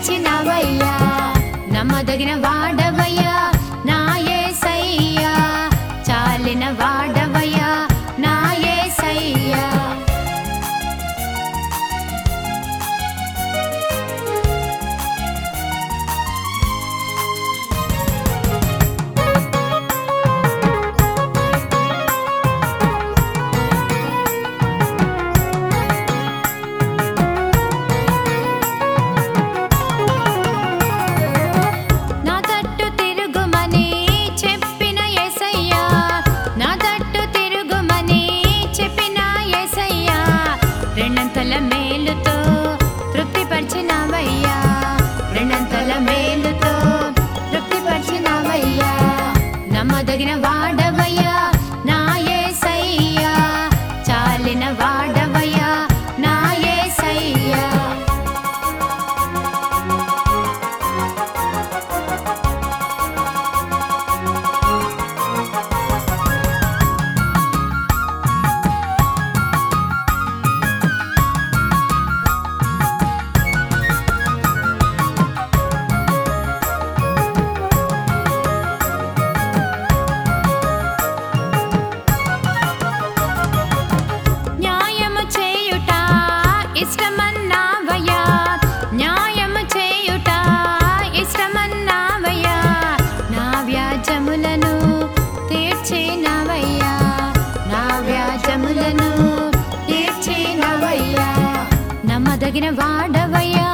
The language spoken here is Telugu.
పరిచినవయ్యా నమ్మదగిన వాడవయ్యా నా యేసయ్యా చాలిన వాడవయ్యా నా యేసయ్యా రెండంతల మేలుతో తృప్తిపరిచినవయ్యా రెండంతల మేలుతో తృప్తిపరిచినవయ్యా నమ్మదగిన వాడవయ్యా నా యేసయ్యా చాలిన వాడవయ్యా నా యేసయ్యా ఇష్టమన్నావయ్యా న్యాయము చేయుట ఇష్టమన్నావయ్యా నా వ్యాజ్యములను తీర్చినవయ్యా నా వ్యాజ్యములను తీర్చినవయ్యా నమ్మదగిన వాడవయ్యా